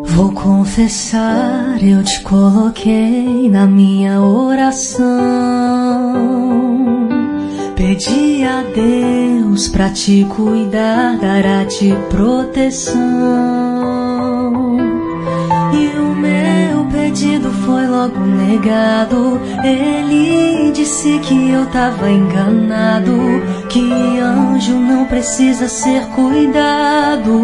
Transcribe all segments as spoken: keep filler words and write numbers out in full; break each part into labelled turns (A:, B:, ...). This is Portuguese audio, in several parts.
A: Vou confessar, eu te coloquei na minha oração. Pedi a Deus pra te cuidar, dar a ti proteção. E o meu pedido foi logo negado. Ele disse que eu tava enganado, que anjo não precisa ser cuidado.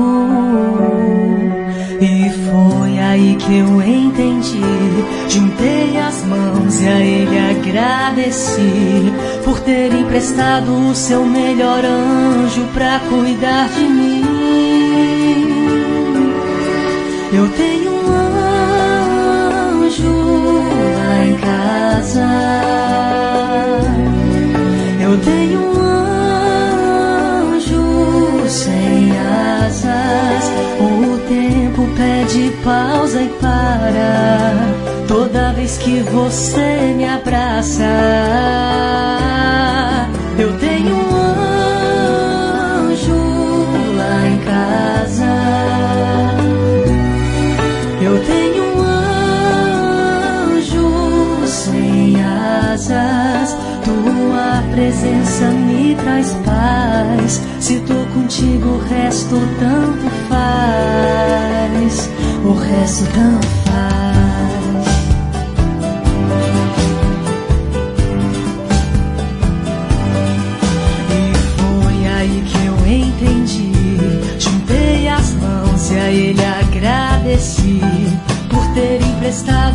A: E foi aí que eu entendi. Juntei as mãos e a ele agradeci por ter emprestado o seu melhor anjo pra cuidar de mim. Eu tenho um anjo lá em casa. Eu tenho um anjo sem asas. O tempo pede pausa e para toda vez que você me abraça. Eu tenho um anjo lá em casa. Eu tenho um anjo sem asas. Tua presença me traz paz. Se tô contigo, o resto tanto faz. O resto tanto faz. E foi aí que eu entendi. Juntei as mãos e a ele agradeci por ter emprestado